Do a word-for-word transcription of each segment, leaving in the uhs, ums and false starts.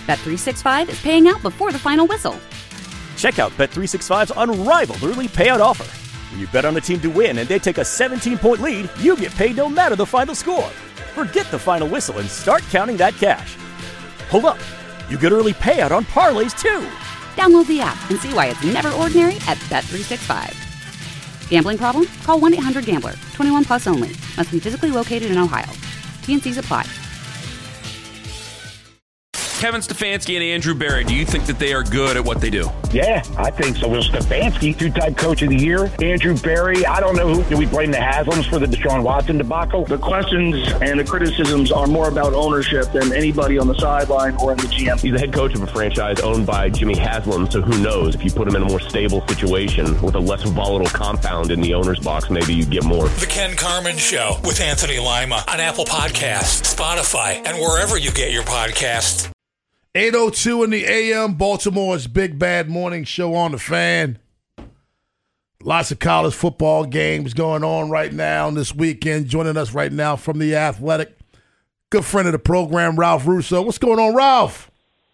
Bet three sixty-five is paying out before the final whistle. Check out Bet three sixty-five's unrivaled early payout offer. When you bet on a team to win and they take a seventeen-point lead, you get paid no matter the final score. Forget the final whistle and start counting that cash. Hold up. You get early payout on parlays, too. Download the app and see why it's never ordinary at Bet three sixty-five. Gambling problem? Call one eight hundred gambler. twenty-one plus only. Must be physically located in Ohio. T N Cs apply. Kevin Stefanski and Andrew Berry, do you think that they are good at what they do? Yeah, I think so. Well, Stefanski, two-time coach of the year. Andrew Berry, I don't know who. Do we blame the Haslams for the Deshaun Watson debacle? The questions and the criticisms are more about ownership than anybody on the sideline or in the G M. He's the head coach of a franchise owned by Jimmy Haslam, so who knows? If you put him in a more stable situation with a less volatile compound in the owner's box, maybe you get more. The Ken Carman Show with Anthony Lima on Apple Podcasts, Spotify, and wherever you get your podcasts. eight oh two in the A M, Baltimore's Big Bad Morning Show on the Fan. Lots of college football games going on right now this weekend. Joining us right now from The Athletic, good friend of the program, Ralph Russo. What's going on, Ralph?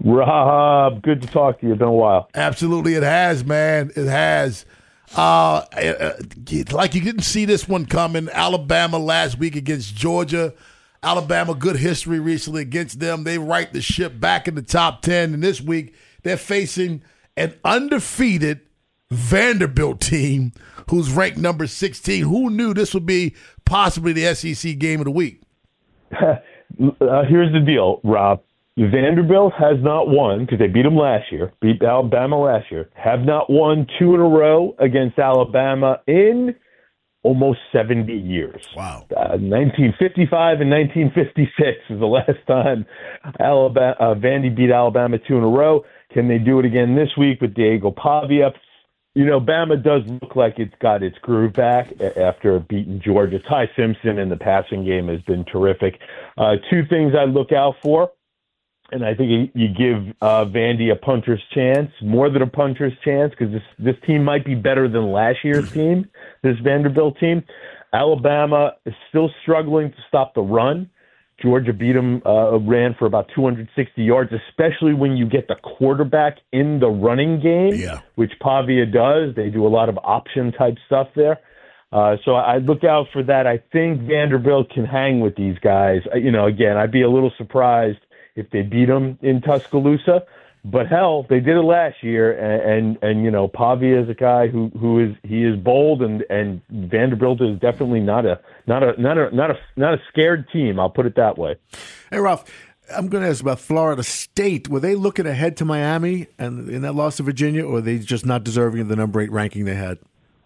Rob, good to talk to you. It's been a while. Absolutely, it has, man. It has. Uh, like you didn't see this one coming. Alabama last week against Georgia. Alabama, good history recently against them. They right the ship back in the top ten. And this week, they're facing an undefeated Vanderbilt team who's ranked number sixteen. Who knew this would be possibly the S E C game of the week? uh, here's the deal, Rob. Vanderbilt has not won, because they beat them last year, beat Alabama last year, have not won two in a row against Alabama in almost seventy years. Wow. Uh, nineteen fifty-five and nineteen fifty-six is the last time Alabama, uh, Vandy beat Alabama two in a row. Can they do it again this week with Diego Pavia? You know, Bama does look like it's got its groove back after beating Georgia. Ty Simpson in the passing game has been terrific. Uh, two things I look out for, and I think you give uh, Vandy a puncher's chance, more than a puncher's chance, because this, this team might be better than last year's team, this Vanderbilt team. Alabama is still struggling to stop the run. Georgia beat them, uh, ran for about two hundred sixty yards, especially when you get the quarterback in the running game, yeah. which Pavia does. They do a lot of option-type stuff there. Uh, so I look out for that. I think Vanderbilt can hang with these guys. You know, again, I'd be a little surprised if they beat them in Tuscaloosa. But hell, they did it last year, and and, and you know, Pavia is a guy who, who is he is bold, and, and Vanderbilt is definitely not a not a not a not a not a scared team. I'll put it that way. Hey, Ralph, I'm going to ask about Florida State. Were they looking ahead to Miami and in that loss to Virginia, or are they just not deserving of the number eight ranking they had?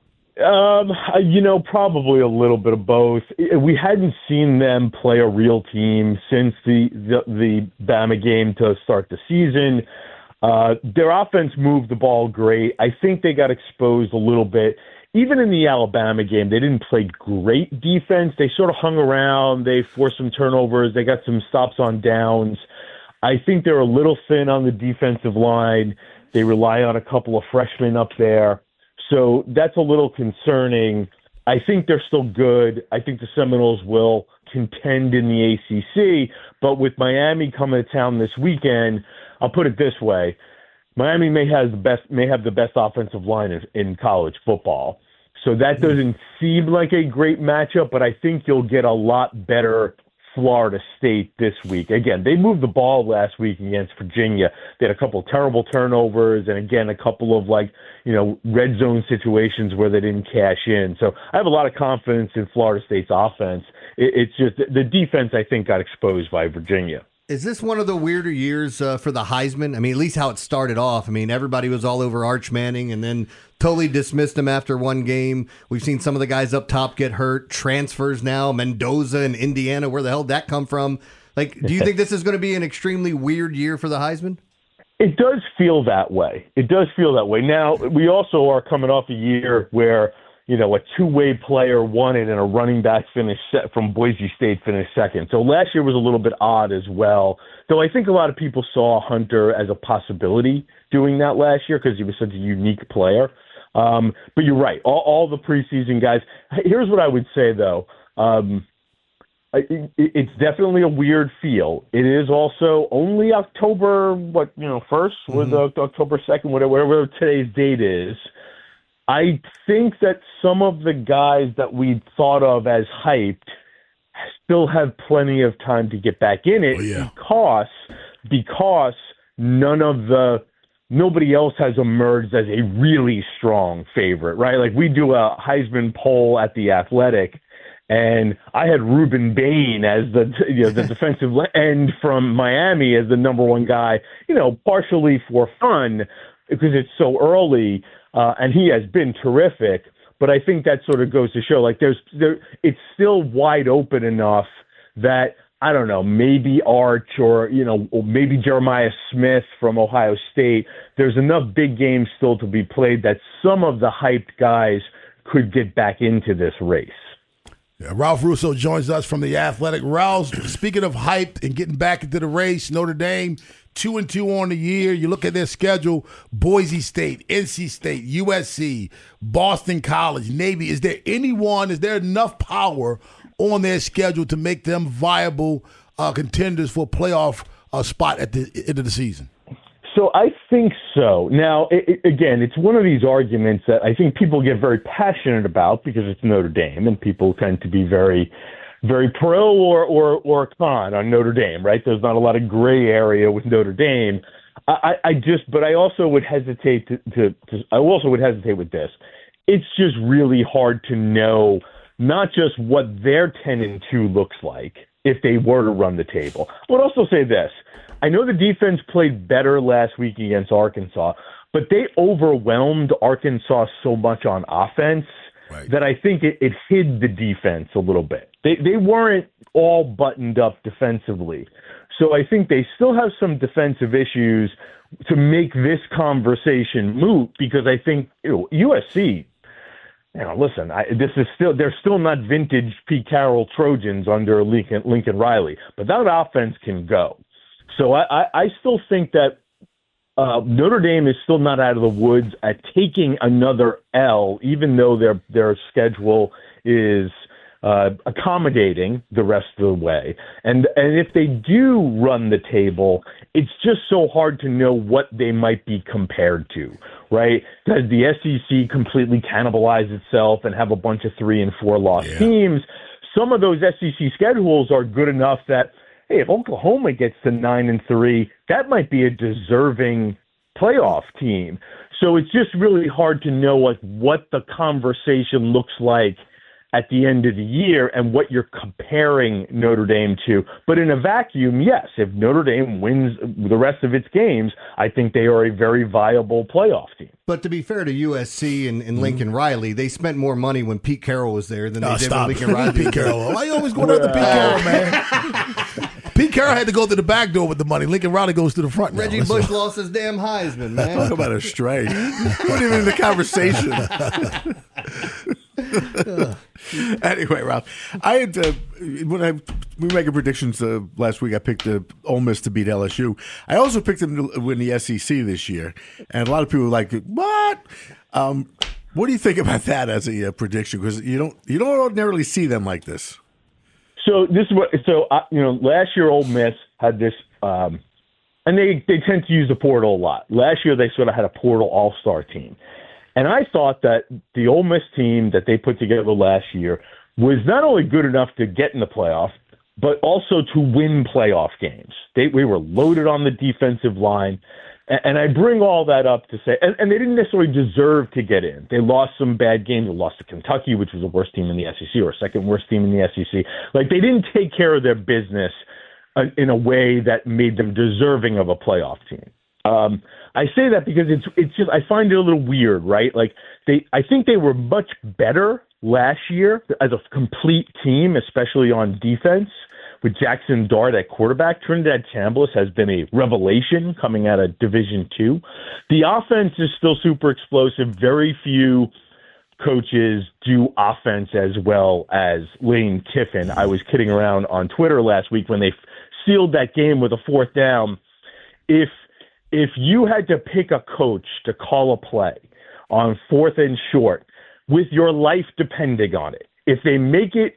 Um, you know, probably a little bit of both. We hadn't seen them play a real team since the the, the Bama game to start the season. Uh, their offense moved the ball great. I think they got exposed a little bit. Even in the Alabama game, they didn't play great defense. They sort of hung around. They forced some turnovers. They got some stops on downs. I think they're a little thin on the defensive line. They rely on a couple of freshmen up there. So that's a little concerning. I think they're still good. I think the Seminoles will contend in the A C C. But with Miami coming to town this weekend, I'll put it this way: Miami may have the best may have the best offensive line in, in college football. So that doesn't seem like a great matchup, but I think you'll get a lot better Florida State this week. Again, they moved the ball last week against Virginia. They had a couple of terrible turnovers, and again, a couple of like, you know, red zone situations where they didn't cash in. So I have a lot of confidence in Florida State's offense. It, it's just the defense, I think, got exposed by Virginia. Is this one of the weirder years uh, for the Heisman? I mean, at least how it started off. I mean, everybody was all over Arch Manning and then totally dismissed him after one game. We've seen some of the guys up top get hurt, transfers now, Mendoza in Indiana. Where the hell did that come from? Like, do you think this is going to be an extremely weird year for the Heisman? It does feel that way. It does feel that way. Now, we also are coming off a year where, you know, a two-way player won it and a running back finished set from Boise State finished second. So last year was a little bit odd as well, though I think a lot of people saw Hunter as a possibility doing that last year because he was such a unique player. Um, but you're right. All, all the preseason guys. Here's what I would say, though. Um, it, it's definitely a weird feel. It is also only October, what, you know, first, mm-hmm. or the, October second, whatever, whatever today's date is. I think that some of the guys that we thought of as hyped still have plenty of time to get back in it oh, yeah. because because none of the nobody else has emerged as a really strong favorite, right? Like we do a Heisman poll at The Athletic, and I had Ruben Bain as the you know the defensive end from Miami as the number one guy, you know, partially for fun because it's so early. Uh, and he has been terrific, but I think that sort of goes to show, like, there's there, it's still wide open enough that, I don't know, maybe Arch or, you know, or maybe Jeremiah Smith from Ohio State, there's enough big games still to be played that some of the hyped guys could get back into this race. Yeah, Ralph Russo joins us from The Athletic. Ralph, speaking of hyped and getting back into the race, Notre Dame, Two and two on the year. You look at their schedule: Boise State, N C State, U S C, Boston College, Navy. Is there anyone? Is there enough power on their schedule to make them viable uh, contenders for a playoff uh, spot at the end of the season? So I think so. Now, it, it, again, it's one of these arguments that I think people get very passionate about because it's Notre Dame, and people tend to be very. very pro or, or, or con on Notre Dame, right? There's not a lot of gray area with Notre Dame. I, I just, but I also would hesitate to, to, to, I also would hesitate with this. It's just really hard to know not just what their ten and two looks like if they were to run the table. I would also say this. I know the defense played better last week against Arkansas, but they overwhelmed Arkansas so much on offense Right. that I think it, it hid the defense a little bit. They they weren't all buttoned up defensively. So I think they still have some defensive issues to make this conversation moot because I think you know, U S C, you know, listen, I, this is still they're still not vintage Pete Carroll Trojans under Lincoln, Lincoln Riley, but that offense can go. So I, I, I still think that Uh, Notre Dame is still not out of the woods at taking another L, even though their their schedule is uh, accommodating the rest of the way. And and if they do run the table, it's just so hard to know what they might be compared to, right? Does the S E C completely cannibalize itself and have a bunch of three and four loss yeah. teams? Some of those S E C schedules are good enough that, hey, if Oklahoma gets to nine and three, that might be a deserving playoff team. So it's just really hard to know like what the conversation looks like at the end of the year and what you're comparing Notre Dame to. But in a vacuum, yes, if Notre Dame wins the rest of its games, I think they are a very viable playoff team. But to be fair to U S C and, and Lincoln mm-hmm. Riley, they spent more money when Pete Carroll was there than they oh, did stop. when Lincoln Riley. Pete Carroll. Why you always going after Pete Carroll, man? Pete Carroll had to go through the back door with the money. Lincoln Riley goes through the front. Reggie now. Bush lost his damn Heisman, man. Talk about a strike. Not even in the conversation. Anyway, Ralph, I had uh, when I we were making predictions uh, last week. I picked uh, Ole Miss to beat L S U. I also picked them to win the S E C this year, and a lot of people were like, "What?" Um, what do you think about that as a uh, prediction? Because you don't you don't ordinarily see them like this. So this is what. So uh, you know, last year Ole Miss had this, um, and they they tend to use the portal a lot. Last year they sort of had a portal all-star team. And I thought that the Ole Miss team that they put together last year was not only good enough to get in the playoff, but also to win playoff games. They, we were loaded on the defensive line. And, and I bring all that up to say, and, and they didn't necessarily deserve to get in. They lost some bad games. They lost to Kentucky, which was the worst team in the S E C, or second worst team in the S E C. Like, they didn't take care of their business uh, in a way that made them deserving of a playoff team. Um, I say that because it's it's just I find it a little weird, right? Like they, I think they were much better last year as a complete team, especially on defense with Jackson Dart at quarterback. Trinidad Chambliss has been a revelation coming out of Division Two. The offense is still super explosive. Very few coaches do offense as well as Lane Kiffin. I was kidding around on Twitter last week when they sealed that game with a fourth down. If If you had to pick a coach to call a play on fourth and short with your life depending on it, if they make it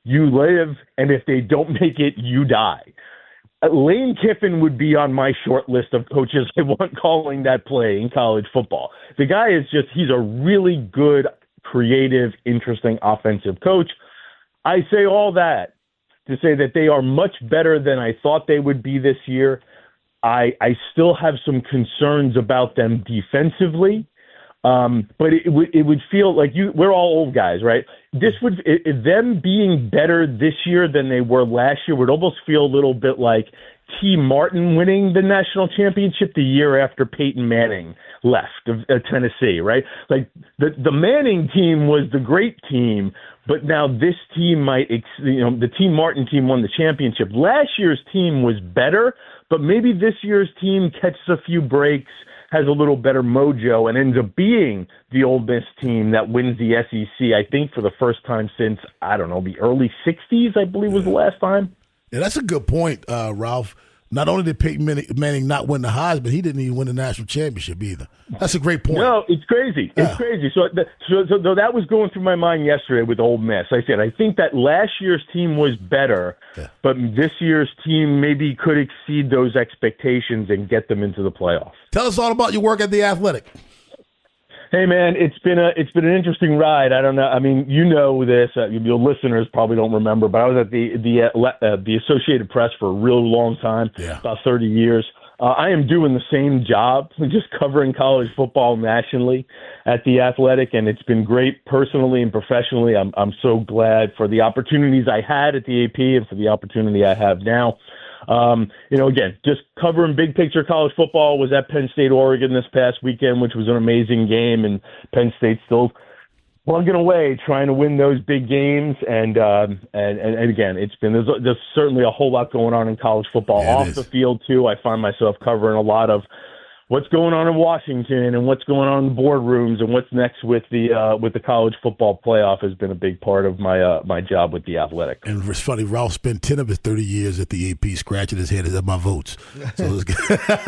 you live, and if they don't make it, you die. Uh, Lane Kiffin would be on my short list of coaches I want calling that play in college football. The guy is just, he's a really good, creative, interesting offensive coach. I say all that to say that they are much better than I thought they would be this year. I, I still have some concerns about them defensively. Um, but it, it would it would feel like you. We're all old guys, right? This would it, them being better this year than they were last year would almost feel a little bit like T. Martin winning the national championship the year after Peyton Manning left of, of Tennessee, right? Like the the Manning team was the great team, but now this team might, you know, the T. Martin team won the championship. Last year's team was better, but maybe this year's team catches a few breaks, has a little better mojo, and ends up being the Ole Miss team that wins the S E C, I think, for the first time since, I don't know, the early sixties, I believe was the last time. Yeah, that's a good point, uh, Ralph. Not only did Peyton Manning not win the Heisman, he didn't even win the national championship either. That's a great point. No, it's crazy. It's yeah. crazy. So, so, so, so that was going through my mind yesterday with Ole Miss. I said, I think that last year's team was better, yeah. but this year's team maybe could exceed those expectations and get them into the playoffs. Tell us all about your work at The Athletic. Hey man, it's been a it's been an interesting ride. I don't know. I mean, you know this. Uh, your listeners probably don't remember, but I was at the the uh, the Associated Press for a real long time, yeah. about thirty years. Uh, I am doing the same job, just covering college football nationally at The Athletic, and it's been great personally and professionally. I'm I'm so glad for the opportunities I had at the A P and for the opportunity I have now. Um, you know, again, just covering big picture college football. Was at Penn State, Oregon this past weekend, which was an amazing game, and Penn State still plugging away, trying to win those big games. And um, and, and and again, it's been there's, there's certainly a whole lot going on in college football yeah, off the field too. I find myself covering a lot of what's going on in Washington and what's going on in the boardrooms and what's next with the uh, with the college football playoff has been a big part of my uh, my job with The Athletic. And it's funny, Ralph spent ten of his thirty years at the A P scratching his head at my votes. So it's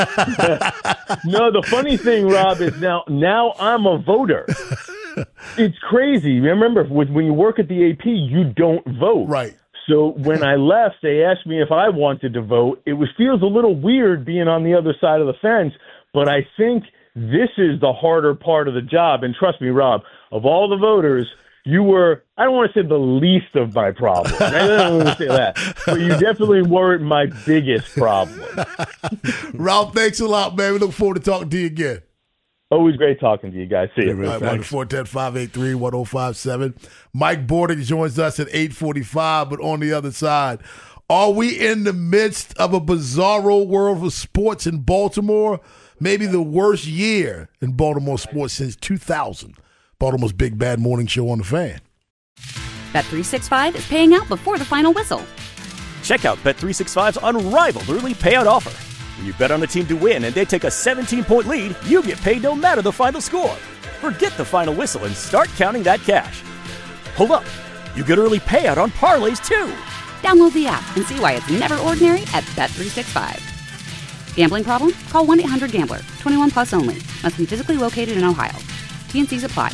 no, the funny thing, Rob, is now now I'm a voter. It's crazy. Remember, when you work at the A P, you don't vote. Right. So when I left, they asked me if I wanted to vote. It was feels a little weird being on the other side of the fence. But I think this is the harder part of the job. And trust me, Rob, of all the voters, you were, I don't want to say the least of my problem. I don't want to say that. But you definitely weren't my biggest problem. Ralph, thanks a lot, man. We look forward to talking to you again. Always great talking to you guys. See you. Right, one four one zero, five eight three, one zero five seven. Mike Bordick joins us at eight forty-five, but on the other side, are we in the midst of a bizarro world of sports in Baltimore? Maybe the worst year in Baltimore sports since two thousand. Baltimore's Big Bad Morning Show on the Fan. Bet three sixty-five is paying out before the final whistle. Check out Bet three sixty-five's unrivaled early payout offer. When you bet on a team to win and they take a seventeen-point lead, you get paid no matter the final score. Forget the final whistle and start counting that cash. Hold up. You get early payout on parlays, too. Download the app and see why it's never ordinary at Bet three sixty-five. Gambling problem? Call one eight hundred gambler. twenty-one plus only. Must be physically located in Ohio. T N Cs apply.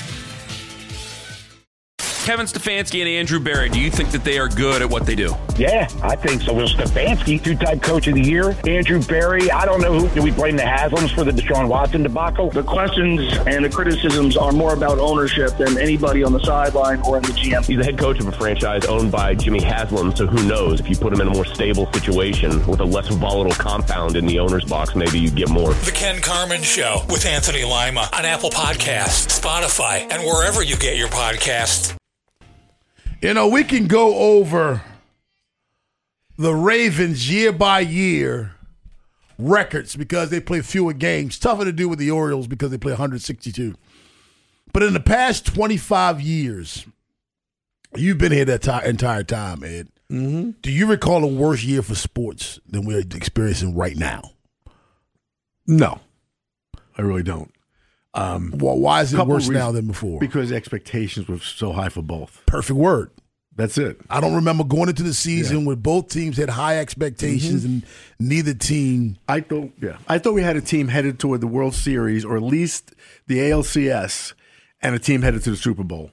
Kevin Stefanski and Andrew Berry, do you think that they are good at what they do? Yeah, I think so. Will Stefanski, two-time coach of the year. Andrew Berry, I don't know who. Do we blame the Haslams for the Deshaun Watson debacle? The questions and the criticisms are more about ownership than anybody on the sideline or in the G M. He's the head coach of a franchise owned by Jimmy Haslam, so who knows? If you put him in a more stable situation with a less volatile compound in the owner's box, maybe you get more. The Ken Carman Show with Anthony Lima on Apple Podcasts, Spotify, and wherever you get your podcasts. You know, we can go over the Ravens year by year records because they play fewer games. Tougher to do with the Orioles because they play one hundred sixty-two. But in the past twenty-five years, you've been here that t- entire time, Ed. Mm-hmm. Do you recall a worse year for sports than we're experiencing right now? No, I really don't. Um, well, why is it worse reasons, now than before? Because expectations were so high for both. Perfect word. That's it. I don't remember going into the season yeah. where both teams had high expectations mm-hmm. and neither team. I thought, yeah, I thought we had a team headed toward the World Series or at least the A L C S, and a team headed to the Super Bowl.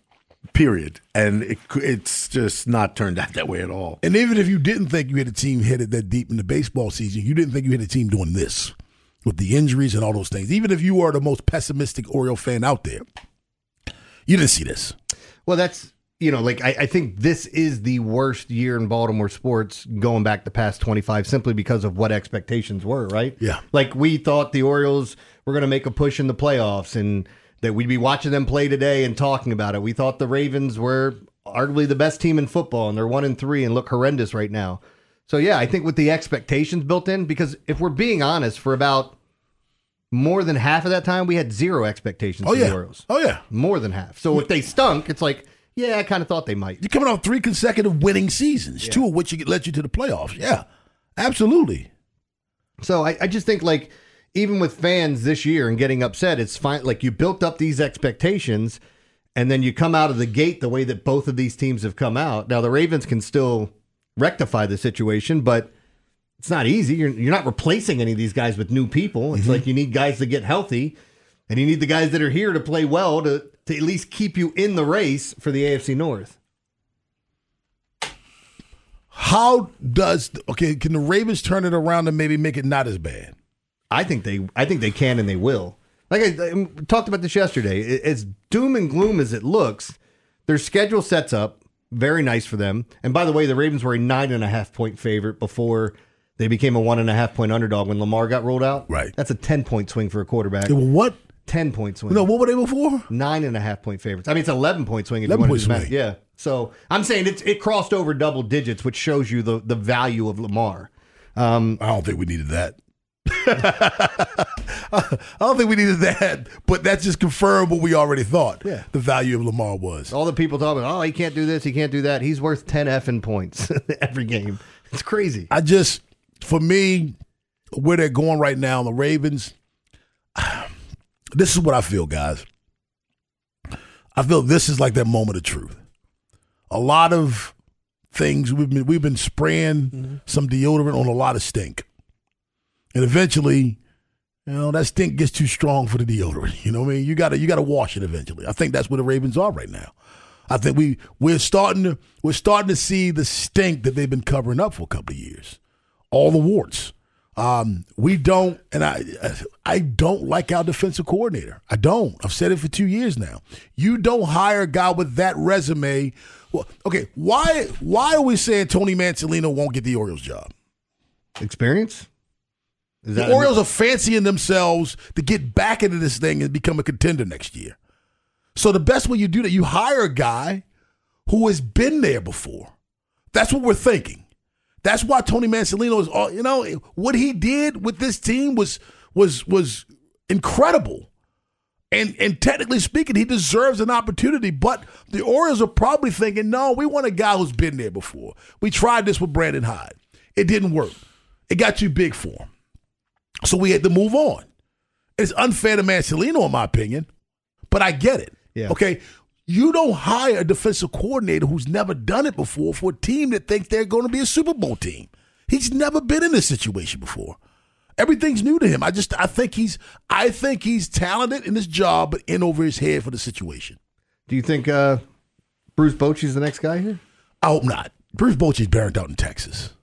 period. And it, it's just not turned out that way at all. And even if you didn't think you had a team headed that deep in the baseball season, you didn't think you had a team doing this with the injuries and all those things. Even if you are the most pessimistic Oriole fan out there, you didn't see this. Well, that's, you know, like I, I think this is the worst year in Baltimore sports going back the past twenty-five simply because of what expectations were, right? Yeah. Like we thought the Orioles were going to make a push in the playoffs and that we'd be watching them play today and talking about it. We thought the Ravens were arguably the best team in football and they're one and three and look horrendous right now. So, yeah, I think with the expectations built in, because if we're being honest, for about more than half of that time, we had zero expectations Oh, for yeah. the Orioles. Oh, yeah. More than half. So if they stunk, it's like, yeah, I kind of thought they might. You're coming off three consecutive winning seasons, yeah. two of which you led you to the playoffs. Yeah, absolutely. So I, I just think, like, even with fans this year and getting upset, it's fine. Like, you built up these expectations, and then you come out of the gate the way that both of these teams have come out. Now, the Ravens can still rectify the situation, but it's not easy. You're, you're not replacing any of these guys with new people. It's mm-hmm. like you need guys to get healthy, and you need the guys that are here to play well to, to at least keep you in the race for the A F C North. How does okay? Can the Ravens turn it around and maybe make it not as bad? I think they, I think they can and they will. Like I, I talked about this yesterday. As doom and gloom as it looks, their schedule sets up very nice for them. And by the way, the Ravens were a nine and a half point favorite before they became a one and a half point underdog when Lamar got rolled out. Right. That's a ten point swing for a quarterback. They were what? Ten point swing. No, what were they before? Nine and a half point favorites. I mean, it's an eleven point swing. If eleven you point want to swing. Yeah. So I'm saying it's, it crossed over double digits, which shows you the, the value of Lamar. Um, I don't think we needed that. I don't think we needed that, but that just confirmed what we already thought. Yeah. The value of Lamar was. All the people talking about, oh, he can't do this, he can't do that. He's worth ten effing points every game. It's crazy. I just, for me, where they're going right now, the Ravens, this is what I feel, guys. I feel this is like that moment of truth. A lot of things, we've been, we've been spraying mm-hmm. some deodorant on a lot of stink. And eventually, you know, that stink gets too strong for the deodorant. You know what I mean? You gotta you gotta wash it eventually. I think that's where the Ravens are right now. I think we we're starting to we're starting to see the stink that they've been covering up for a couple of years. All the warts. Um, we don't, and I I don't like our defensive coordinator. I don't. I've said it for two years now. You don't hire a guy with that resume. Well, okay, why why are we saying Tony Mansolino won't get the Orioles job? Experience? Is the Orioles are fancying themselves to get back into this thing and become a contender next year. So the best way you do that, you hire a guy who has been there before. That's what we're thinking. That's why Tony Mansolino is all, you know, what he did with this team was was was incredible. And and technically speaking, he deserves an opportunity. But the Orioles are probably thinking, no, we want a guy who's been there before. We tried this with Brandon Hyde. It didn't work. It got too big for him. So we had to move on. It's unfair to Mansolino, in my opinion, but I get it. Yeah. Okay, you don't hire a defensive coordinator who's never done it before for a team that thinks they're going to be a Super Bowl team. He's never been in this situation before. Everything's new to him. I just, I think he's, I think he's talented in his job, but in over his head for the situation. Do you think uh, Bruce Bochy's the next guy here? I hope not. Bruce Bochy's burned out in Texas.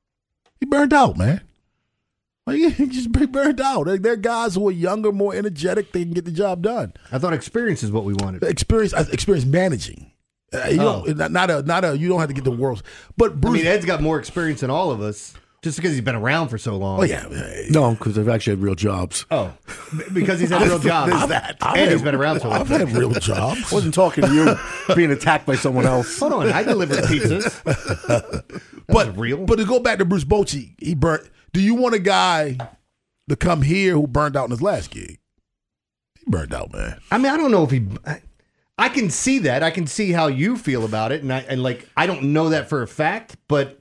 He burned out, man. Like, he just burned out. Like, they're guys who are younger, more energetic. They can get the job done. I thought experience is what we wanted. Experience, experience managing. Uh, you Oh. don't, not, not a, not a. You don't have to get the world's. But Bruce, I mean, Ed's got more experience than all of us just because he's been around for so long. oh yeah, No, because they've actually had real jobs. Oh, because he's had real jobs. I've, that. I've and had, he's been around so long. I've had real jobs. I wasn't talking to you being attacked by someone else. Hold on, I delivered pizzas. That but was real. But to go back to Bruce Bochy, he burnt. Do you want a guy to come here who burned out in his last gig? He burned out, man. I mean, I don't know if he. I, I can see that. I can see how you feel about it, and I and like I don't know that for a fact, but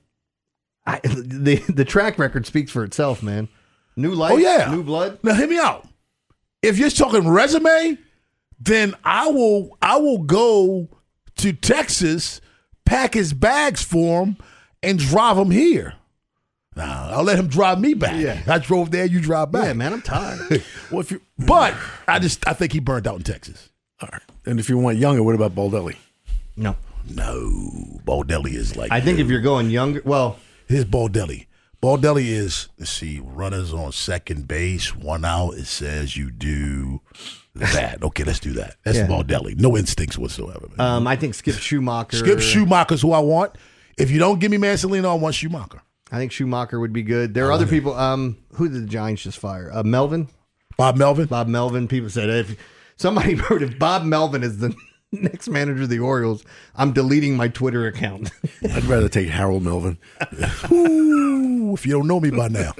I, the the track record speaks for itself, man. New life, Oh yeah, new blood. Now hear me out. If you're talking resume, then I will. I will go to Texas, pack his bags for him, and drive him here. Nah, I'll let him drive me back. Yeah. I drove there, you drive back. Yeah, man, I'm tired. Well, if you, But I just I think he burned out in Texas. all right. And if you want younger, what about Baldelli? No. No. Baldelli is like. I think dude. if you're going younger, well. Here's Baldelli. Baldelli is, let's see, runners on second base, one out. It says you do that. Okay, let's do that. That's Yeah. Baldelli. No instincts whatsoever. Man. Um, I think Skip Schumacher. Skip Schumacher's who I want. If you don't give me Mancelino, I want Schumacher. I think Schumacher would be good. There are other people. Um, who did the Giants just fire? Uh, Melvin? Bob Melvin? Bob Melvin. People said if somebody wrote if Bob Melvin is the next manager of the Orioles, I'm deleting my Twitter account. I'd rather take Harold Melvin. Ooh, if you don't know me by now.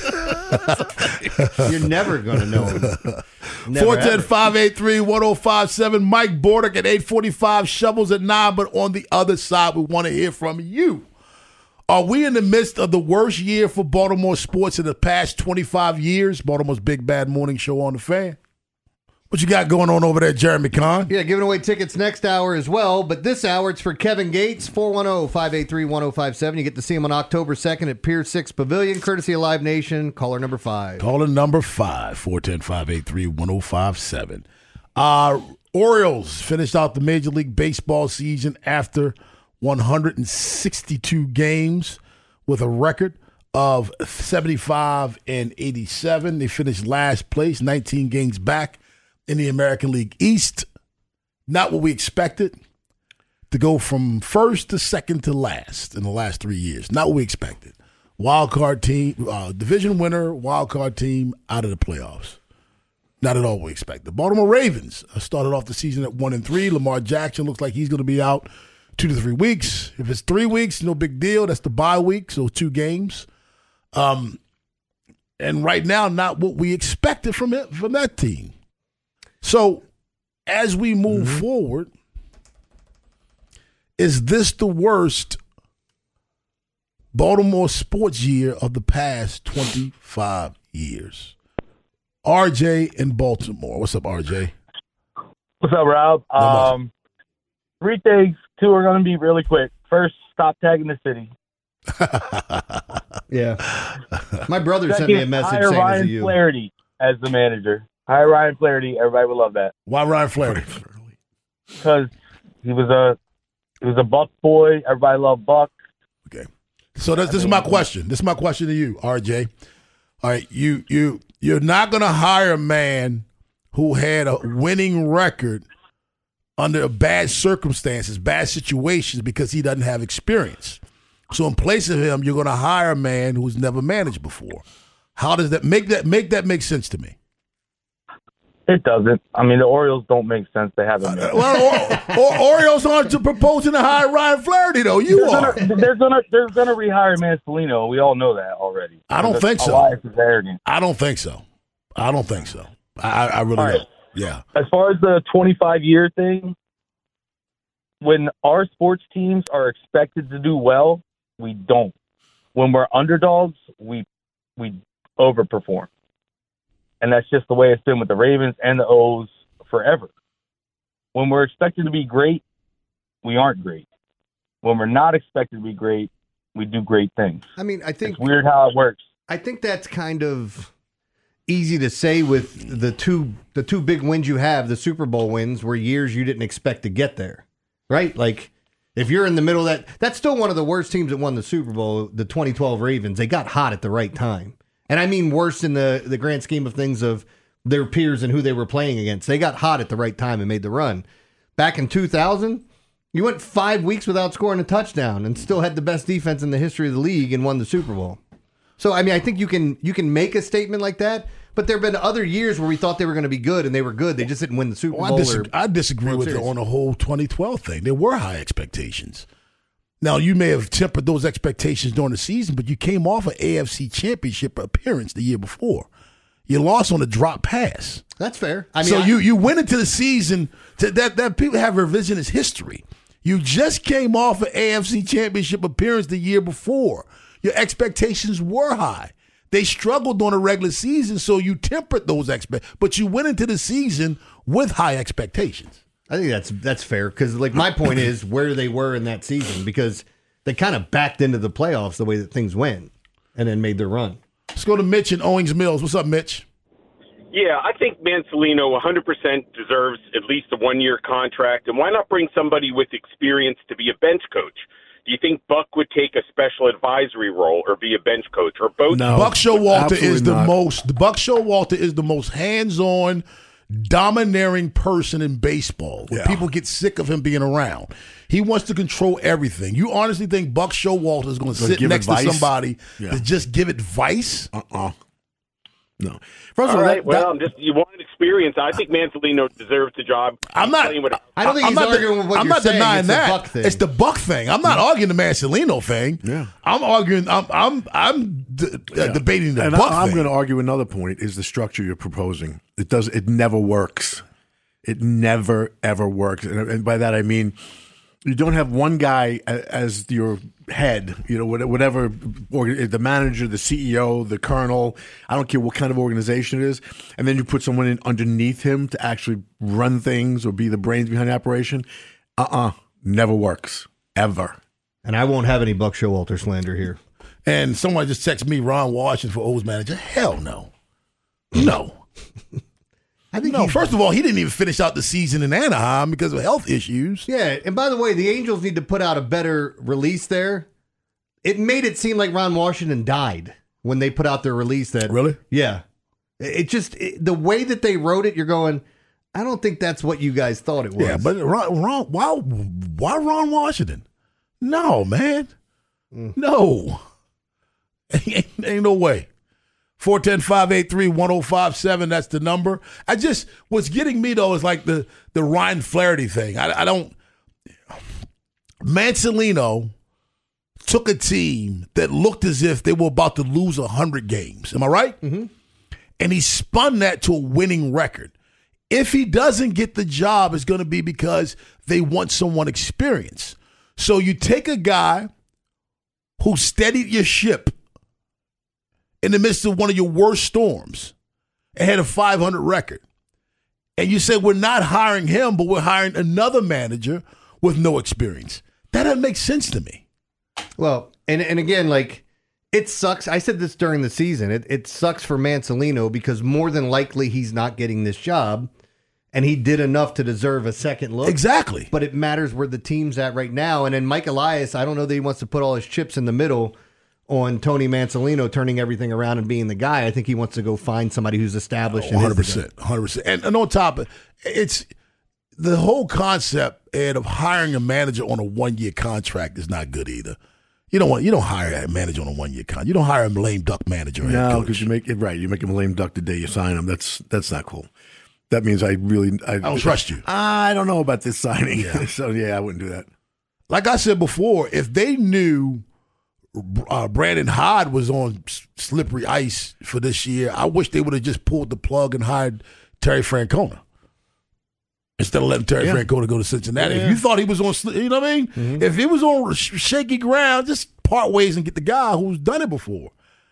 You're never going to know him. four one zero, five eight three, one zero five seven. Mike Bordick at eight forty-five. Shovels at nine. But on the other side, we want to hear from you. Are we in the midst of the worst year for Baltimore sports in the past twenty-five years? Baltimore's Big Bad Morning Show on the Fan. What you got going on over there, Jeremy Kahn? Yeah, giving away tickets next hour as well. But this hour, it's for Kevin Gates, four one zero, five eight three, one zero five seven. You get to see him on October second at Pier six Pavilion, courtesy of Live Nation. Caller number five. Caller number five, four one zero, five eight three, one zero five seven. Uh, Orioles finished out the Major League Baseball season after one hundred sixty-two games with a record of seventy-five and eighty-seven. They finished last place, nineteen games back in the American League East. Not what we expected, to go from first to second to last in the last three years. Not what we expected. Wild card team, uh, division winner, wild card team out of the playoffs. Not at all what we expected. The Baltimore Ravens started off the season at one and three. Lamar Jackson looks like he's going to be out two to three weeks. If it's three weeks, no big deal. That's the bye week, so two games. Um, and right now, not what we expected from it from that team. So, as we move mm-hmm. forward, is this the worst Baltimore sports year of the past twenty-five years? R J in Baltimore. What's up, R J? What's up, Rob? Um, three things. Two are going to be really quick. First, stop tagging the city. Yeah. My brother Second, sent me a message hire saying Ryan it's you. Flaherty as the manager. Hire Ryan Flaherty. Everybody would love that. Why Ryan Flaherty? Because he was a he was a Buck boy. Everybody loved Buck. Okay. So this, this is my question. This is my question to you, R J. All right, you you you're not going to hire a man who had a winning record under bad circumstances, bad situations, because he doesn't have experience. So in place of him, you're going to hire a man who's never managed before. How does that make that make that make sense to me? It doesn't. I mean, the Orioles don't make sense. They haven't. Uh, well, or, or Orioles aren't proposing to hire Ryan Flaherty, though. You they're are. Gonna, they're gonna they're gonna rehire Mancelino. We all know that already. I don't That's think so. Elias is arrogant. I don't think so. I don't think so. I, I really All right. don't. Yeah. As far as the twenty-five year thing, when our sports teams are expected to do well, we don't. When we're underdogs, we we overperform. And that's just the way it's been with the Ravens and the O's forever. When we're expected to be great, we aren't great. When we're not expected to be great, we do great things. I mean, I think it's weird how it works. I think that's kind of easy to say with the two the two big wins you have. The Super Bowl wins were years you didn't expect to get there, right? Like if you're in the middle of that, that's still one of the worst teams that won the Super Bowl, the twenty twelve Ravens. They got hot at the right time. And I mean worse in the, the grand scheme of things of their peers and who they were playing against. They got hot at the right time and made the run. Back in two thousand, you went five weeks without scoring a touchdown and still had the best defense in the history of the league and won the Super Bowl. So, I mean, I think you can you can make a statement like that, but there have been other years where we thought they were going to be good and they were good. They just didn't win the Super Well, Bowl. I, disagree, or I disagree World with Series. it on the whole twenty twelve thing. There were high expectations. Now, you may have tempered those expectations during the season, but you came off an A F C Championship appearance the year before. You lost on a drop pass. That's fair. I mean, so I, you, you went into the season to, that that people have revisionist history. You just came off an A F C Championship appearance the year before. Your expectations were high. They struggled on a regular season, so you tempered those expectations. But you went into the season with high expectations. I think that's that's fair because, like, my point is where they were in that season because they kind of backed into the playoffs the way that things went and then made their run. Let's go to Mitch in Owings Mills. What's up, Mitch? Yeah, I think Mancelino one hundred percent deserves at least a one-year contract. And why not bring somebody with experience to be a bench coach? Do you think Buck would take a special advisory role or be a bench coach or both? No, Buck Showalter is the not. most. Buck Showalter is the most hands-on, domineering person in baseball. Where Yeah. people get sick of him being around. He wants to control everything. You honestly think Buck Showalter is going to sit give next advice? to somebody Yeah. to just give advice? Uh-uh. No. First of all all, right, that, well, that, I'm just you want experience. I think Mancelino deserves the job. I'm not. Playing with- I don't think I'm he's not, arguing with what I'm you're not saying. denying It's the that. Buck thing. It's the Buck thing. I'm not arguing the Mancelino thing. Yeah. I'm arguing. I'm. I'm. I'm d- uh, Yeah. debating the and Buck I, I'm thing. going to argue another point is the structure you're proposing. It does. It never works. It never ever works. And, and by that I mean you don't have one guy a- as your head. You know, whatever, or the manager, the C E O, the colonel. I don't care what kind of organization it is, and then you put someone in underneath him to actually run things or be the brains behind the operation. Uh-uh. Never works ever. And I won't have any Buck Showalter slander here. And someone just texted me Ron Washington for O's manager. Hell no. No. I think no. he's- First of all, he didn't even finish out the season in Anaheim because of health issues. Yeah, and by the way, the Angels need to put out a better release there. It made it seem like Ron Washington died when they put out their release. That Really? Yeah. It just, it, the way that they wrote it, you're going, I don't think that's what you guys thought it was. Yeah, but Ron, Ron, why, why Ron Washington? No, man. Mm. No. ain't, ain't no way. four one zero, five eight three, one zero five seven, that's the number. I just, what's getting me, though, is like the, the Ryan Flaherty thing. I, I don't, Mancelino took a team that looked as if they were about to lose one hundred games. Am I right? Mm-hmm. And he spun that to a winning record. If he doesn't get the job, it's going to be because they want someone experienced. So you take a guy who steadied your ship in the midst of one of your worst storms and had a five hundred record. And you say, we're not hiring him, but we're hiring another manager with no experience. That doesn't make sense to me. Well, and and again, like, it sucks. I said this during the season. It, it sucks for Mancelino because more than likely he's not getting this job, and he did enough to deserve a second look. Exactly. But it matters where the team's at right now. And then Mike Elias, I don't know that he wants to put all his chips in the middle on Tony Mancelino turning everything around and being the guy. I think he wants to go find somebody who's established. one hundred percent. one hundred percent. And, and on top of it's the whole concept, Ed, of hiring a manager on a one-year contract is not good either. You don't want you don't hire a manager on a one-year contract. You don't hire a lame duck manager. or head No, coach. because you make it right. You make him a lame duck the day you sign him. That's that's not cool. That means I really I, I don't trust you. I don't know about this signing. Yeah. So yeah, I wouldn't do that. Like I said before, if they knew uh, Brandon Hyde was on s- slippery ice for this year, I wish they would have just pulled the plug and hired Terry Francona instead of letting Terry Yeah. Francona go to Cincinnati. Yeah. If you thought he was on, sli- you know what I mean? Mm-hmm. If he was on sh- shaky ground, just part ways and get the guy who's done it before.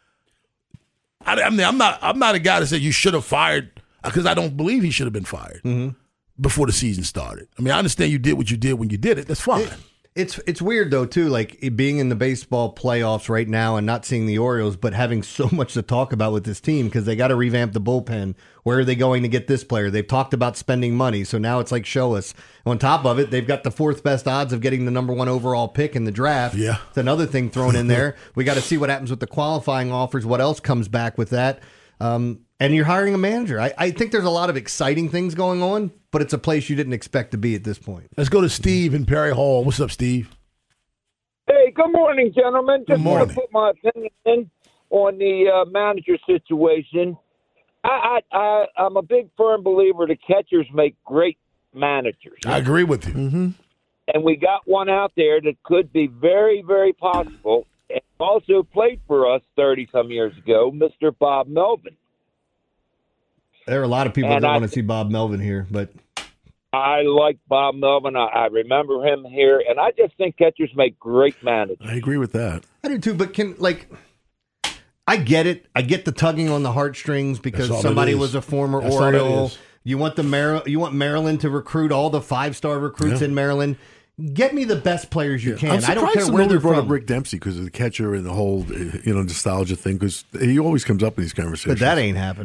I, I mean, I'm not. I'm not a guy that said you should have fired because I don't believe he should have been fired Mm-hmm. before the season started. I mean, I understand you did what you did when you did it. That's fine. It, it's it's weird though too, like it being in the baseball playoffs right now and not seeing the Orioles, but having so much to talk about with this team because they got to revamp the bullpen. Where are they going to get this player? They've talked about spending money, so now it's like show us. On top of it, they've got the fourth best odds of getting the number one overall pick in the draft. Yeah, it's another thing thrown in there. We got to see what happens with the qualifying offers. What else comes back with that? Um, and you're hiring a manager. I, I think there's a lot of exciting things going on, but it's a place you didn't expect to be at this point. Let's go to Steve in Perry Hall. What's up, Steve? Hey, good morning, gentlemen. Just Good want morning. to put my opinion in on the uh, manager situation. I, I, I, I'm a big firm believer that catchers make great managers. I agree with you. Mm-hmm. And we got one out there that could be very, very possible. And also played for us thirty-some years ago, Mister Bob Melvin. There are a lot of people And that I- want to see Bob Melvin here, but I like Bob Melvin. I, I remember him here. And I just think catchers make great managers. I agree with that. I do too. But can like, I get it. I get the tugging on the heartstrings because That's all it somebody is. was a former That's all it Oriole. is. You want the Mar- You want Maryland to recruit all the five star recruits Yeah. in Maryland. Get me the best players you can. I'm I surprised don't care that where nobody they're brought from. up Rick Dempsey because of the catcher and the whole, uh, you know, nostalgia thing. Because he always comes up in these conversations. But that ain't happening.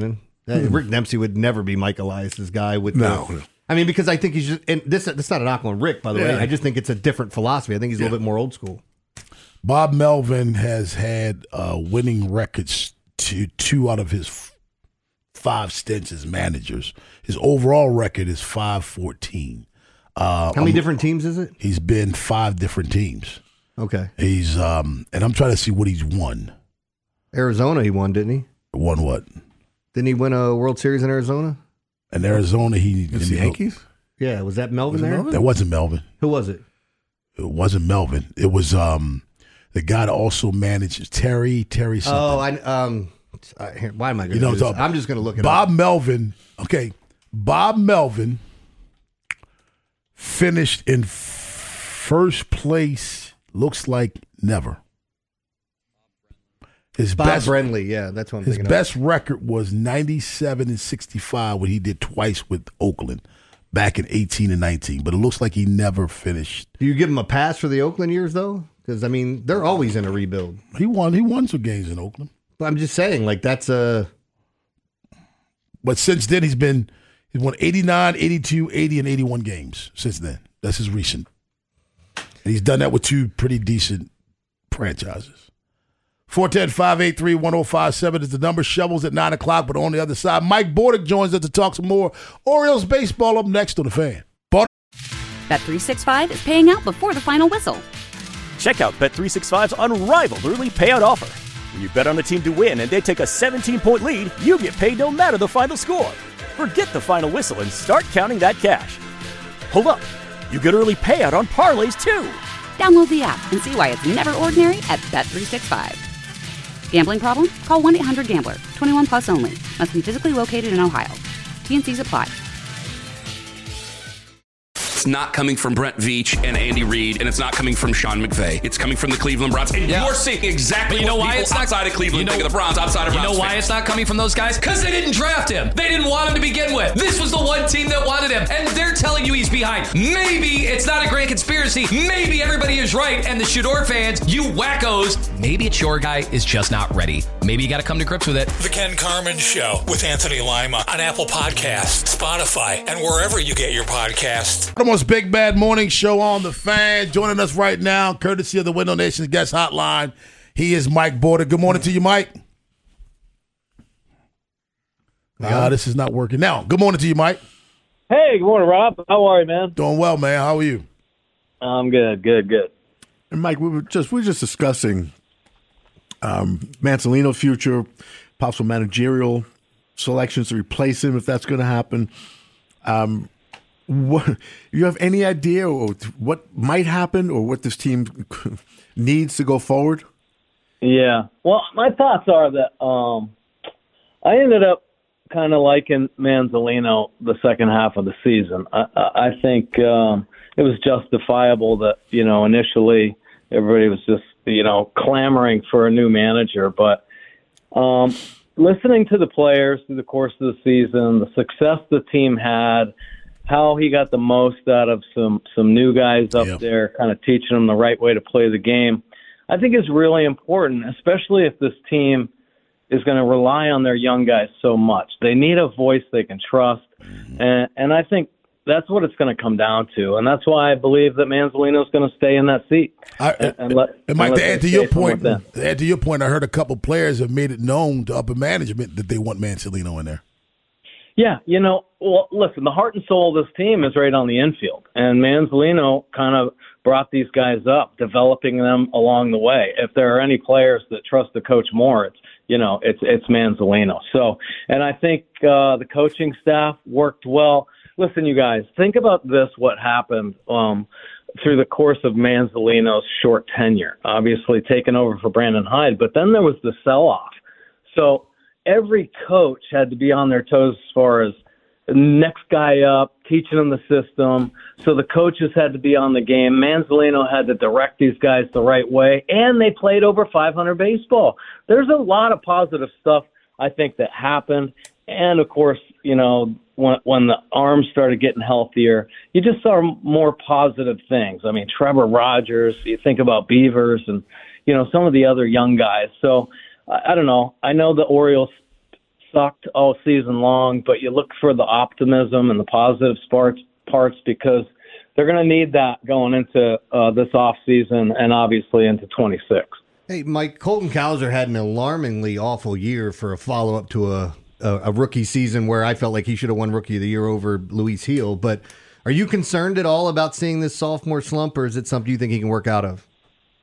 Uh, Rick Dempsey would never be Mike Elias's guy. With No. the, I mean, because I think he's just, and this, that's not a knock on Rick, by the Yeah. way. I just think it's a different philosophy. I think he's a little bit more old school. Bob Melvin has had uh, winning records to two out of his f- five stints as managers. His overall record is five fourteen. Uh, How many um, different teams is it? He's been five different teams. Okay. He's um, and I'm trying to see what he's won. Arizona, he won, didn't he? Won what? Didn't he win a World Series in Arizona? In Arizona, he It's the Yankees? Yeah, was that Melvin Was it there? Melvin? That wasn't Melvin. Who was it? It wasn't Melvin. It was um, the guy that also manages Terry Terry something. Oh, I um, I, here, why am I going to You know do what I'm this? talking- I'm just going to look it Bob up. Melvin. Okay, Bob Melvin finished in f- first place. Looks like never. His Bob best Brenly, yeah, that's what I'm his thinking best record was ninety-seven and sixty-five, what he did twice with Oakland back in eighteen and nineteen. But it looks like he never finished. of. Do you give him a pass for the Oakland years, though? Because, I mean, they're always in a rebuild. He won. He won some games in Oakland. But I'm just saying, like, that's a... But since then, he's been he's won eighty-nine, eighty-two, eighty, and eighty-one games since then. That's his recent. And he's done that with two pretty decent franchises. four one zero, five eight three, one zero five seven is the number. Shovels at nine o'clock, but on the other side, Mike Bordick joins us to talk some more Orioles baseball up next on The Fan. Bordick. Bet three sixty-five is paying out before the final whistle. Check out Bet three sixty-five's unrivaled early payout offer. When you bet on a team to win and they take a seventeen-point lead, you get paid no matter the final score. Forget the final whistle and start counting that cash. Hold up. You get early payout on parlays, too. Download the app and see why it's never ordinary at Bet three sixty-five. Gambling problem? Call one eight hundred gambler. twenty-one plus only. Must be physically located in Ohio. T and C's apply. It's not coming from Brent Veach and Andy Reid, and it's not coming from Sean McVay. It's coming from the Cleveland Browns. And Yeah. you're seeing exactly But you know what why people it's not outside of Cleveland you know, think of the Browns, outside of You Browns know why fans. it's not coming from those guys? Because they didn't draft him. They didn't want him to begin with. This was the one team that wanted him, and they're telling you he's behind. Maybe it's not a grand conspiracy. Maybe everybody is right, and the Shador fans, you wackos, maybe it's your guy is just not ready. Maybe you got to come to grips with it. The Ken Carmen Show with Anthony Lima on Apple Podcasts, Spotify, and wherever you get your podcasts. Almost Big Bad Morning Show on The Fan. Joining us right now, courtesy of the Window Nation's guest hotline, he is Mike Bordick. Good morning to you, Mike. Ah, this is not working now. Good morning to you, Mike. Hey, good morning, Rob. How are you, man? Doing well, man. How are you? I'm good, good, good. And Mike, we were just we were just discussing um, Manzolino's future, possible managerial selections to replace him if that's going to happen. Um, what you have any idea or what might happen or what this team needs to go forward? Yeah. Well, my thoughts are that um, I ended up kind of liking Manzolino the second half of the season. I, I I think um, it was justifiable that, you know, initially everybody was just, you know, clamoring for a new manager. But um, listening to the players through the course of the season, the success the team had, how he got the most out of some, some new guys up Yep. there, kind of teaching them the right way to play the game, I think is really important, especially if this team is going to rely on their young guys so much. They need a voice they can trust, and, and I think that's what it's going to come down to, and that's why I believe that Manzolino is going to stay in that seat. I, and, and let, and Mike, and to let add to them your stay from point, within. to add to your point, I heard a couple players have made it known to upper management that they want Manzolino in there. Yeah, you know, well, listen, the heart and soul of this team is right on the infield, and Manzolino kind of brought these guys up, developing them along the way. If there are any players that trust the coach more, it's you know, it's it's Manzolino. So, and I think uh, the coaching staff worked well. Listen, you guys, think about this: what happened um, through the course of Manzolino's short tenure? Obviously, taking over for Brandon Hyde, but then there was the sell-off. So every coach had to be on their toes as far as the next guy up, teaching them the system. So the coaches had to be on the game. Manzolino had to direct these guys the right way, and they played over five hundred baseball. There's a lot of positive stuff, I think, that happened. And, of course, you know, when, when the arms started getting healthier, you just saw more positive things. I mean, Trevor Rogers, you think about Beavers and, you know, some of the other young guys. So, I, I don't know. I know the Orioles sucked all season long, but you look for the optimism and the positive parts, parts because they're going to need that going into uh, this offseason and obviously into twenty-six. Hey, Mike, Colton Cowser had an alarmingly awful year for a follow-up to a, a, a rookie season where I felt like he should have won Rookie of the Year over Luis Heel. But are you concerned at all about seeing this sophomore slump, or is it something you think he can work out of?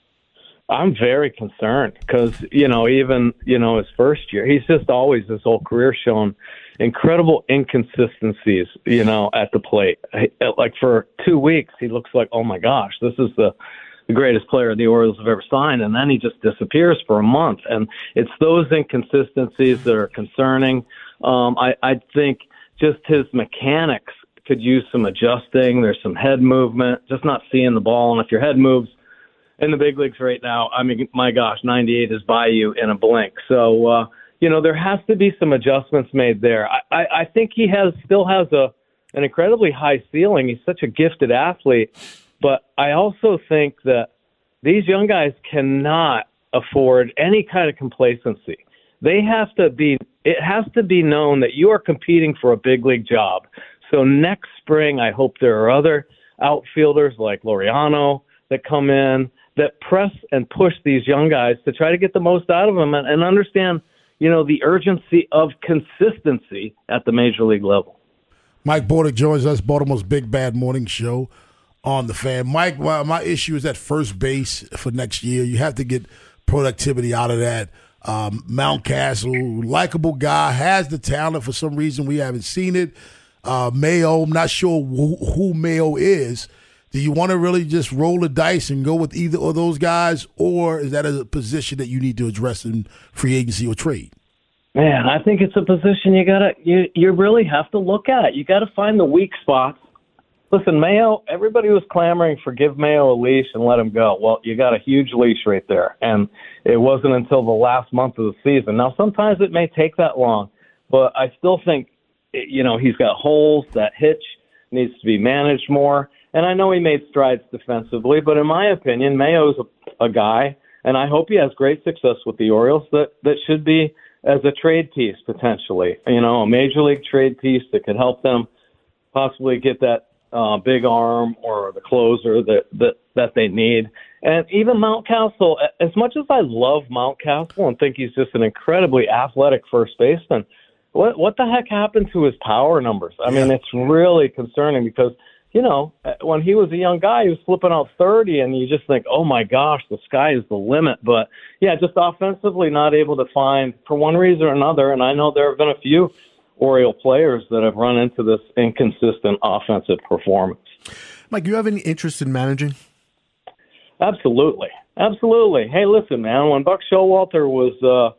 I'm very concerned because, you know, even, you know, his first year, he's just always his whole career shown incredible inconsistencies, you know, at the plate. Like for two weeks, he looks like, oh my gosh, this is the, the greatest player the Orioles have ever signed. And then he just disappears for a month. And it's those inconsistencies that are concerning. Um, I, I think just his mechanics could use some adjusting. There's some head movement, just not seeing the ball. And if your head moves in the big leagues right now, I mean, my gosh, ninety-eight is by you in a blink. So, uh, you know, there has to be some adjustments made there. I, I, I think he has still has a an incredibly high ceiling. He's such a gifted athlete. But I also think that these young guys cannot afford any kind of complacency. They have to be, it has to be known that you are competing for a big league job. So next spring, I hope there are other outfielders like Laureano that come in that press and push these young guys to try to get the most out of them and, and understand, you know, the urgency of consistency at the major league level. Mike Bordick joins us, Baltimore's Big Bad Morning Show on the Fan. Mike, my, my issue is at first base for next year. You have to get productivity out of that. Um, Mountcastle, likable guy, has the talent. For some reason, we haven't seen it. Uh, Mayo, I'm not sure who, who Mayo is. Do you want to really just roll the dice and go with either of those guys, or is that a position that you need to address in free agency or trade? Man, I think it's a position you gotta you you really have to look at. You got to find the weak spots. Listen, Mayo, everybody was clamoring for give Mayo a leash and let him go. Well, you got a huge leash right there, and it wasn't until the last month of the season. Now, sometimes it may take that long, but I still think, you know, he's got holes. That hitch needs to be managed more. And I know he made strides defensively, but in my opinion, Mayo's a, a guy, and I hope he has great success with the Orioles, that, that should be as a trade piece potentially, you know, a major league trade piece that could help them possibly get that uh, big arm or the closer that, that, that they need. And even Mountcastle, as much as I love Mountcastle and think he's just an incredibly athletic first baseman, what, what the heck happened to his power numbers? I mean, it's really concerning because – you know, when he was a young guy, he was flipping out thirty, and you just think, oh, my gosh, the sky is the limit. But, yeah, just offensively not able to find, for one reason or another, and I know there have been a few Oriole players that have run into this inconsistent offensive performance. Mike, you have any interest in managing? Absolutely. Absolutely. Hey, listen, man, when Buck Showalter was uh,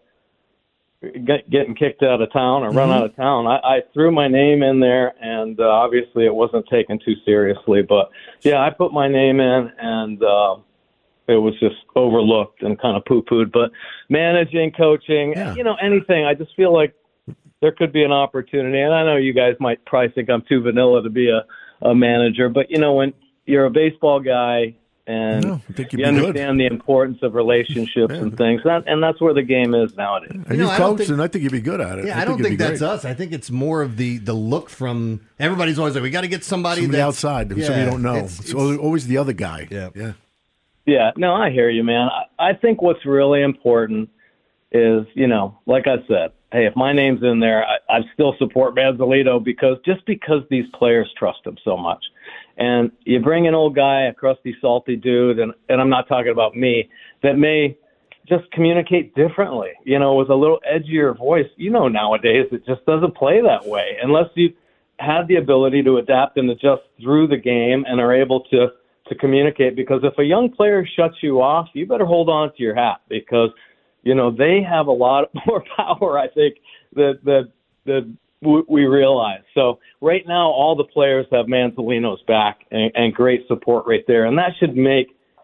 get, getting kicked out of town or run mm-hmm. out of town, I, I threw my name in there, and uh, obviously it wasn't taken too seriously. But, yeah, I put my name in, and uh, it was just overlooked and kind of poo-pooed. But managing, coaching, yeah. you know, anything, I just feel like there could be an opportunity. And I know you guys might probably think I'm too vanilla to be a, a manager, but, you know, when you're a baseball guy, and no, you understand good. the importance of relationships yeah. and things. That, and that's where the game is nowadays. And you, you know, coached, and I think you'd be good at it. Yeah, I, I don't think, think that's great. us. I think it's more of the, the look from – everybody's always like, we got to get somebody, somebody that's, outside, yeah, somebody you don't know. It's, it's, it's always the other guy. Yeah. Yeah. Yeah, no, I hear you, man. I, I think what's really important is, you know, like I said, hey, if my name's in there, I, I still support Manzolino because just because these players trust him so much. And you bring an old guy, a crusty, salty dude, and, and I'm not talking about me, that may just communicate differently, you know, with a little edgier voice. You know, nowadays it just doesn't play that way unless you have the ability to adapt and adjust through the game and are able to, to communicate. Because if a young player shuts you off, you better hold on to your hat because, you know, they have a lot more power, I think, that that that we realize. So right now, all the players have Manzolino's back and, and great support right there. And that should make,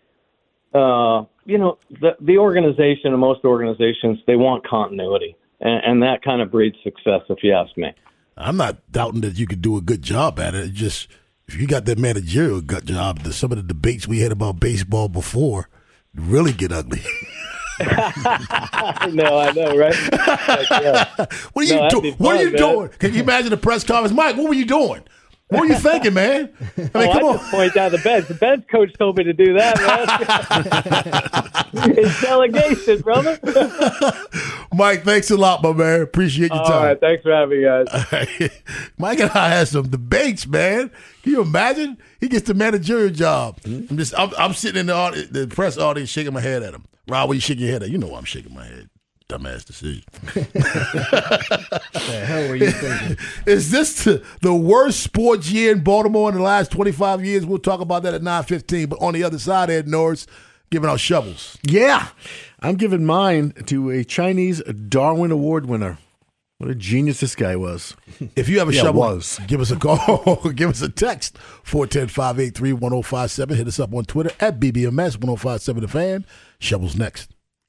uh, you know, the, the organization and most organizations, they want continuity. And, and that kind of breeds success, if you ask me. I'm not doubting that you could do a good job at it. It's just if you got that managerial gut job, the, some of the debates we had about baseball before really get ugly. No, I know, right? Like, yeah. What are you No, that'd doing? be What are fun, you man. doing? Can you imagine the press conference? Mike, what were you doing? What were you thinking, man? I mean, oh, come I on. just point out the bench. The bench coach told me to do that, man. It's delegation, brother. Mike, thanks a lot, my man. Appreciate your All time. right, thanks for having me, guys. Mike and I had some debates, man. Can you imagine? He gets the managerial job. I'm just, I'm, I'm sitting in the, audi- the press audience shaking my head at him. Rob, what you shaking your head at? You know why I'm shaking my head. Dumbass decision. What the hell were you thinking? Is this the, the worst sports year in Baltimore in the last twenty-five years? We'll talk about that at nine fifteen. But on the other side, Ed Norris giving out shovels. Yeah. I'm giving mine to a Chinese Darwin Award winner. What a genius this guy was. If you have a Yeah, shovel, was. give us a call. Give us a text. four one zero, five eight three, one zero five seven. Hit us up on Twitter at B B M S one zero five seven The Fan. Shovels next.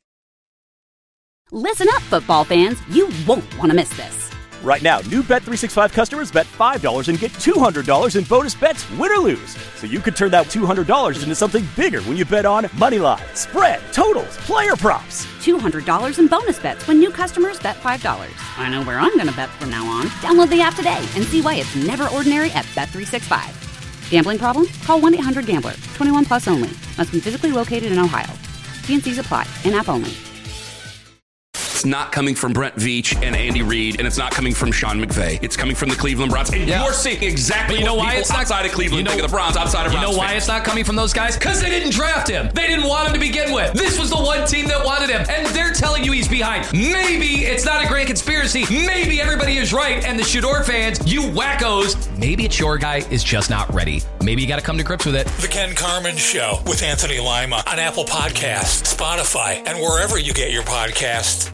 Listen up, football fans. You won't want to miss this. Right now, new Bet three sixty-five customers bet five dollars and get two hundred dollars in bonus bets, win or lose. So you could turn that two hundred dollars into something bigger when you bet on money line, spread, totals, player props. two hundred dollars in bonus bets when new customers bet five dollars. I know where I'm going to bet from now on. Download the app today and see why it's never ordinary at Bet three sixty-five. Gambling problem? Call one eight hundred gambler. twenty-one plus only. Must be physically located in Ohio. T N Cs apply. In-app only. It's not coming from Brent Veach and Andy Reid, and it's not coming from Sean McVay. It's coming from the Cleveland Browns. And Yeah. you're seeing exactly But you know what why people it's not outside of Cleveland you know, think of the Browns, outside of You Browns know why fans. it's not coming from those guys? Because they didn't draft him. They didn't want him to begin with. This was the one team that wanted him, and they're telling you he's behind. Maybe it's not a grand conspiracy. Maybe everybody is right, and the Shador fans, you wackos, maybe it's your guy is just not ready. Maybe you got to come to grips with it. The Ken Carmen Show with Anthony Lima on Apple Podcasts, Spotify, and wherever you get your podcasts.